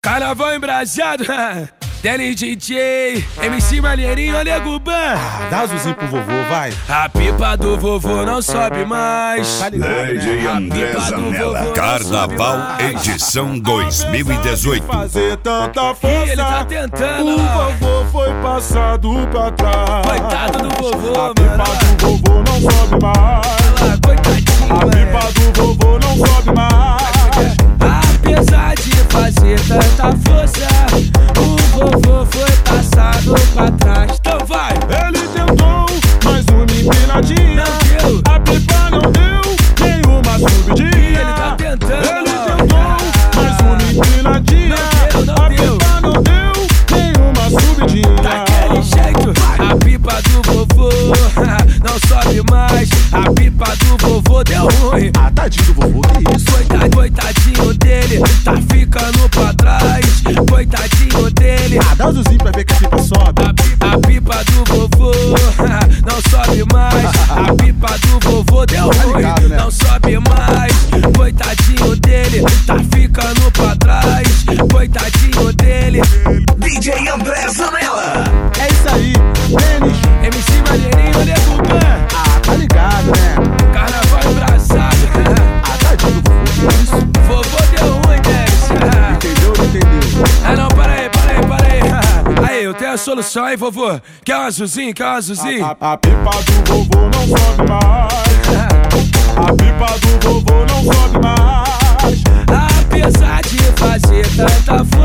Carnaval embrasado, Deli DJ, MC Malheirinho, Nego Ban. Dá azulzinho pro vovô, vai. A pipa do vovô não sobe mais. DJ André Zanella. Carnaval edição 2018. Fazer tanta força, ele tá tentando. O vovô foi passado pra trás. Coitado do vovô, a pipa do vovô não sobe mais. Coitadinho, a pipa do vovô não sobe mais. Apesar de fazer tanta força, o vovô foi passado pra trás. Então vai! Ele tentou mais uma empinadinha. Não deu. A pipa não deu nenhuma subidinha. Ele tá tentando. Ele tentou mais uma empinadinha. Não a deu. pipa não deu nenhuma subidinha. Daquele jeito, a pipa do vovô não sobe mais. A pipa do vovô deu ruim. Tadinho do vovô, que isso? Coitadinho dele, tá ficando pra trás. Coitadinho dele. Dá o azulzinho pra ver que a pipa sobe. A pipa do vovô não sobe mais. A pipa do vovô deu ruim, ligado, né? não sobe mais. Coitadinho dele, tá ficando pra trás. Coitadinho dele. DJ André Zanella. É isso aí, Denis, MC Malheirinho, Nego Ban. tá ligado, né? Carnaval embrasado. Tadinho do vovô, que isso? Vovô deu ruim, Denis. Entendeu, não entendeu? Não, para aí. Aí, eu tenho a solução aí, vovô. Quer um azulzinho? A pipa do vovô não sobe mais. A pipa do vovô não sobe mais. Apesar de fazer tanta